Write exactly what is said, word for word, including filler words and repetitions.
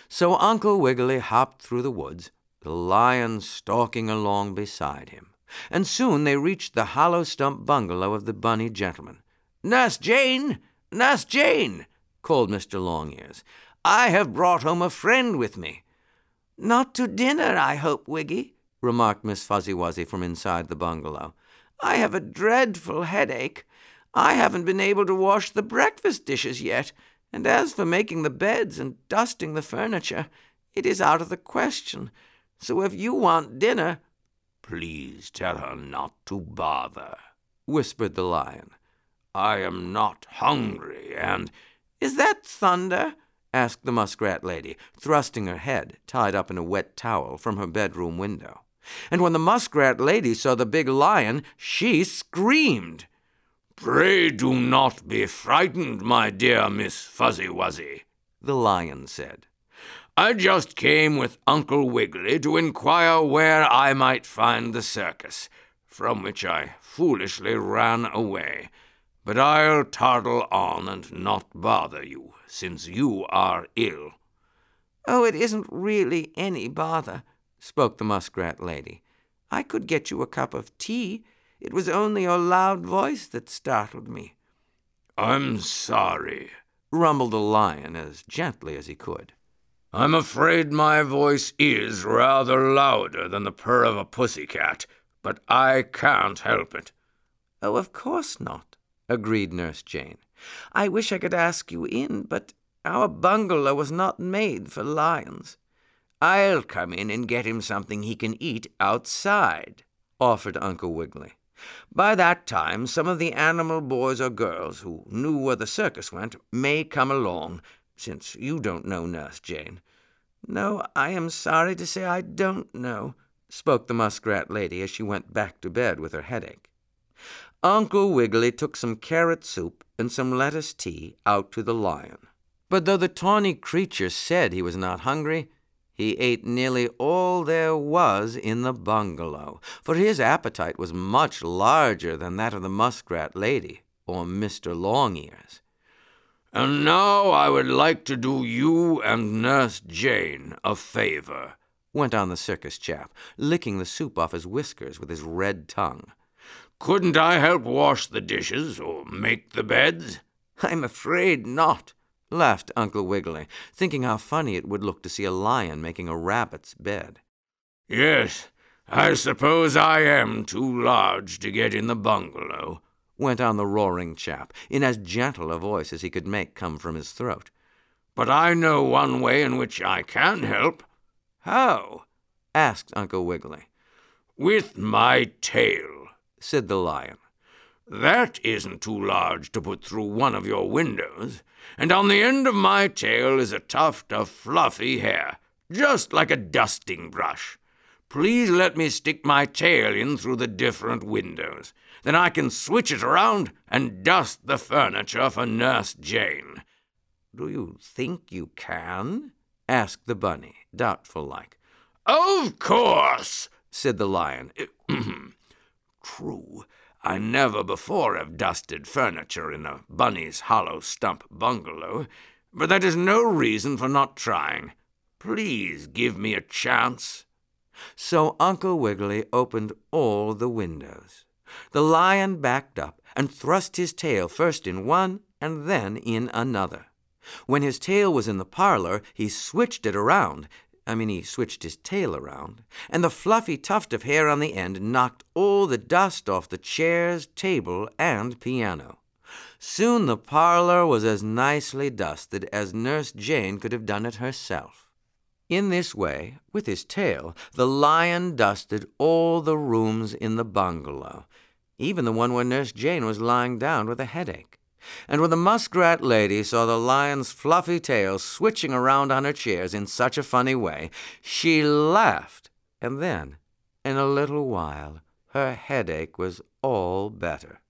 So Uncle Wiggily hopped through the woods, the lion stalking along beside him, and soon they reached the hollow stump bungalow of the bunny gentleman. "Nurse Jane! Nurse Jane!" called Mister Longears. "I have brought home a friend with me." "Not to dinner, I hope, Wiggy," remarked Miss Fuzzy Wuzzy from inside the bungalow. "I have a dreadful headache. I haven't been able to wash the breakfast dishes yet, and as for making the beds and dusting the furniture, it is out of the question. So if you want dinner—" "Please tell her not to bother," whispered the lion. "I am not hungry, and—" "Is that thunder?" asked the muskrat lady, thrusting her head, tied up in a wet towel, from her bedroom window. And when the muskrat lady saw the big lion, she screamed. "Pray do not be frightened, my dear Miss Fuzzy Wuzzy," the lion said. "I just came with Uncle Wiggily to inquire where I might find the circus, from which I foolishly ran away. But I'll toddle on and not bother you, since you are ill." "Oh, it isn't really any bother," spoke the muskrat lady. "I could get you a cup of tea. It was only your loud voice that startled me." "I'm sorry," rumbled the lion as gently as he could. "I'm afraid my voice is rather louder than the purr of a pussycat, but I can't help it." "Oh, of course not," agreed Nurse Jane. "I wish I could ask you in, but our bungalow was not made for lions." "I'll come in and get him something he can eat outside," offered Uncle Wiggily. "By that time, some of the animal boys or girls who knew where the circus went may come along, since you don't know, Nurse Jane." "No, I am sorry to say I don't know," spoke the muskrat lady as she went back to bed with her headache. Uncle Wiggily took some carrot soup and some lettuce tea out to the lion. But though the tawny creature said he was not hungry, he ate nearly all there was in the bungalow, for his appetite was much larger than that of the muskrat lady or Mister Longears. "And now I would like to do you and Nurse Jane a favor," went on the circus chap, licking the soup off his whiskers with his red tongue. "Couldn't I help wash the dishes or make the beds?" "I'm afraid not," laughed Uncle Wiggily, thinking how funny it would look to see a lion making a rabbit's bed. "Yes, I suppose I am too large to get in the bungalow," went on the roaring chap, in as gentle a voice as he could make come from his throat. "But I know one way in which I can help." "How?" asked Uncle Wiggily. "With my tail," said the lion. "That isn't too large to put through one of your windows, and on the end of my tail is a tuft of fluffy hair, just like a dusting brush. Please let me stick my tail in through the different windows. Then I can switch it around and dust the furniture for Nurse Jane." "Do you think you can?" asked the bunny, doubtful-like. "Of course," said the lion. "True, I never before have dusted furniture in a bunny's hollow stump bungalow, but that is no reason for not trying. Please give me a chance." So Uncle Wiggily opened all the windows. The lion backed up and thrust his tail first in one and then in another. When his tail was in the parlor, he switched it around. I mean, he switched his tail around, and the fluffy tuft of hair on the end knocked all the dust off the chairs, table, and piano. Soon the parlor was as nicely dusted as Nurse Jane could have done it herself. In this way, with his tail, the lion dusted all the rooms in the bungalow, even the one where Nurse Jane was lying down with a headache. And when the muskrat lady saw the lion's fluffy tail switching around on her chairs in such a funny way, she laughed, and then, in a little while, her headache was all better.